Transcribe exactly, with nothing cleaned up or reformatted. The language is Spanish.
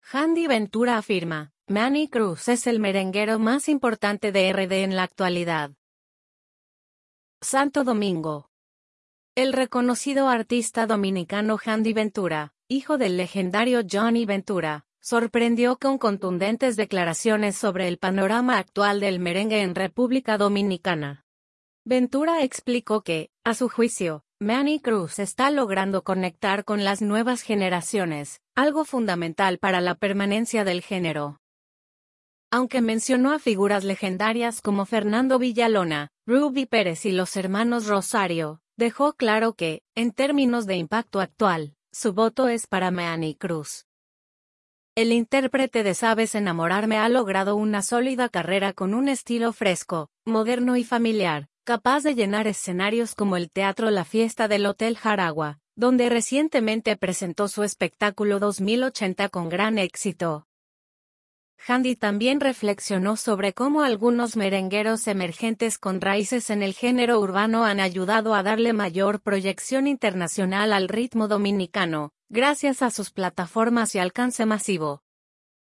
Handy Ventura afirma, Manny Cruz es el merenguero más importante de R D en la actualidad. Santo Domingo. El reconocido artista dominicano Handy Ventura, hijo del legendario Johnny Ventura, sorprendió con contundentes declaraciones sobre el panorama actual del merengue en República Dominicana. Ventura explicó que, a su juicio, Manny Cruz está logrando conectar con las nuevas generaciones, algo fundamental para la permanencia del género. Aunque mencionó a figuras legendarias como Fernando Villalona, Ruby Pérez y los hermanos Rosario, dejó claro que, en términos de impacto actual, su voto es para Manny Cruz. El intérprete de Sabes Enamorarme ha logrado una sólida carrera con un estilo fresco, moderno y familiar, capaz de llenar escenarios como el Teatro La Fiesta del Hotel Jaragua, donde recientemente presentó su espectáculo dos mil ochenta con gran éxito. Handy también reflexionó sobre cómo algunos merengueros emergentes con raíces en el género urbano han ayudado a darle mayor proyección internacional al ritmo dominicano, gracias a sus plataformas y alcance masivo.